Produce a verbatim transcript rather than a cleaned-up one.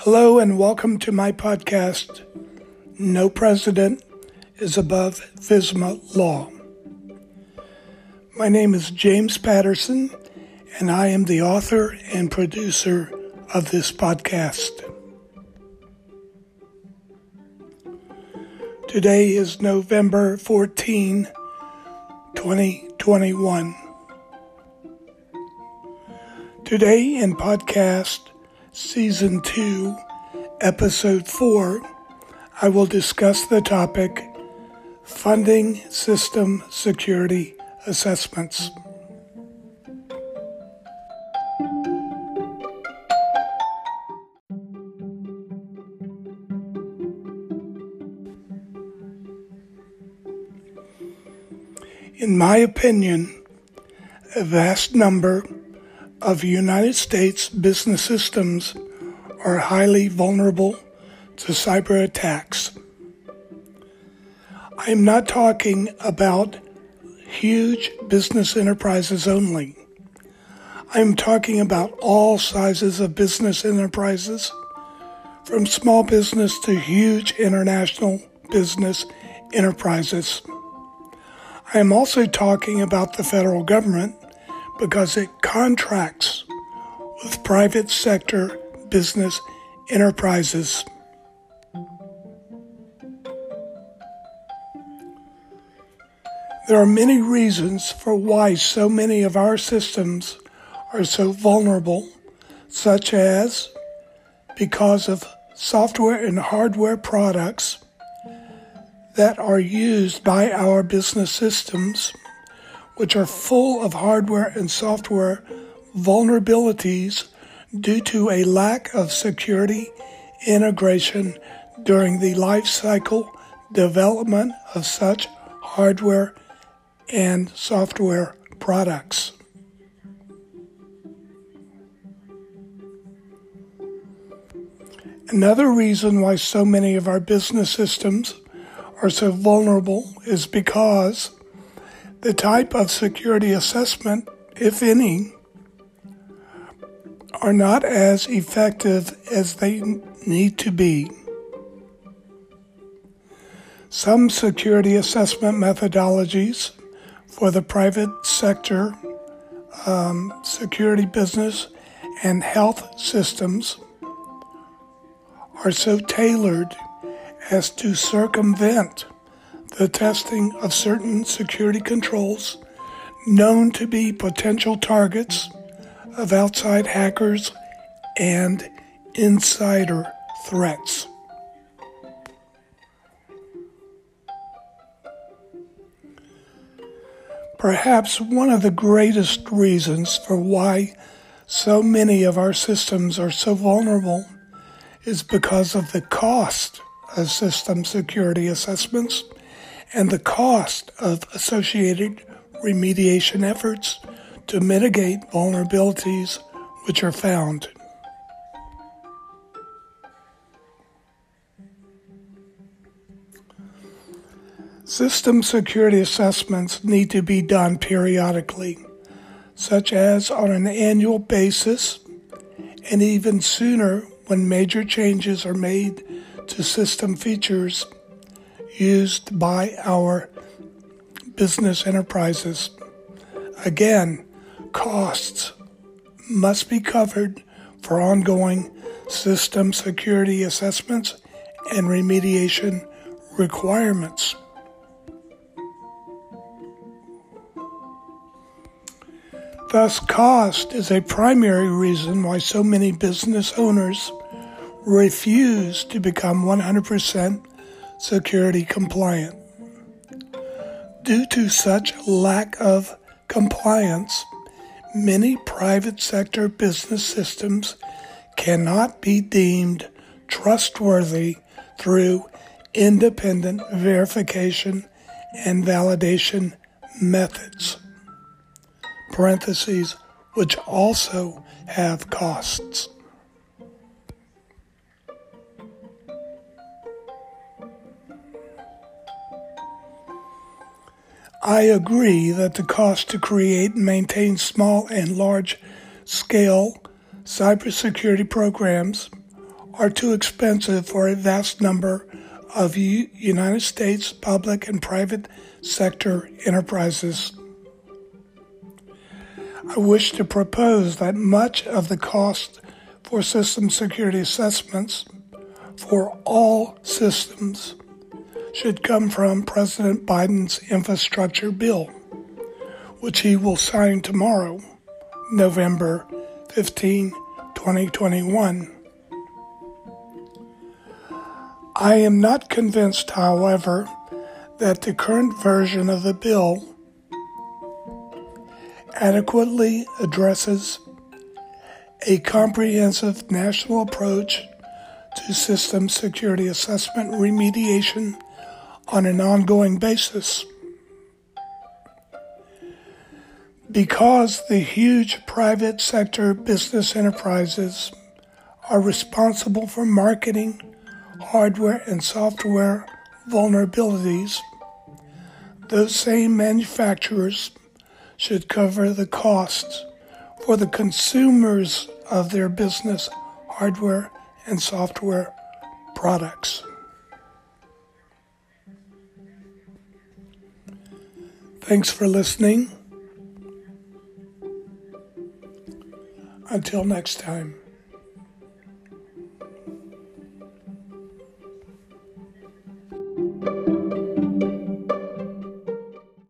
Hello and welcome to my podcast, No President is Above FISMA Law. My name is James Patterson, and I am the author and producer of this podcast. Today is November fourteenth, twenty twenty-one. Today in podcast Season two, Episode four, I will discuss the topic Funding System Security Assessments. In my opinion, a vast number of United States business systems are highly vulnerable to cyber attacks. I am not talking about huge business enterprises only. I am talking about all sizes of business enterprises, from small business to huge international business enterprises. I am also talking about the federal government because it contracts with private sector business enterprises. There are many reasons for why so many of our systems are so vulnerable, such as because of software and hardware products that are used by our business systems, which are full of hardware and software vulnerabilities due to a lack of security integration during the life cycle development of such hardware and software products. Another reason why so many of our business systems are so vulnerable is because the type of security assessment, if any, are not as effective as they need to be. Some security assessment methodologies for the private sector, um, security business, and health systems are so tailored as to circumvent the testing of certain security controls known to be potential targets of outside hackers and insider threats. Perhaps one of the greatest reasons for why so many of our systems are so vulnerable is because of the cost of system security assessments and the cost of associated remediation efforts to mitigate vulnerabilities which are found. System security assessments need to be done periodically, such as on an annual basis, and even sooner when major changes are made to system features used by our business enterprises. Again, costs must be covered for ongoing system security assessments and remediation requirements. Thus, cost is a primary reason why so many business owners refuse to become one hundred percent security compliant. Due to such lack of compliance, many private sector business systems cannot be deemed trustworthy through independent verification and validation methods, parentheses, which also have costs. I agree that the cost to create and maintain small and large-scale cybersecurity programs are too expensive for a vast number of U- United States public and private sector enterprises. I wish to propose that much of the cost for system security assessments for all systems should come from President Biden's infrastructure bill, which he will sign tomorrow, November fifteenth, twenty twenty-one. I am not convinced, however, that the current version of the bill adequately addresses a comprehensive national approach to system security assessment remediation on an ongoing basis. Because the huge private sector business enterprises are responsible for marketing hardware and software vulnerabilities, those same manufacturers should cover the costs for the consumers of their business hardware and software products. Thanks for listening. Until next time.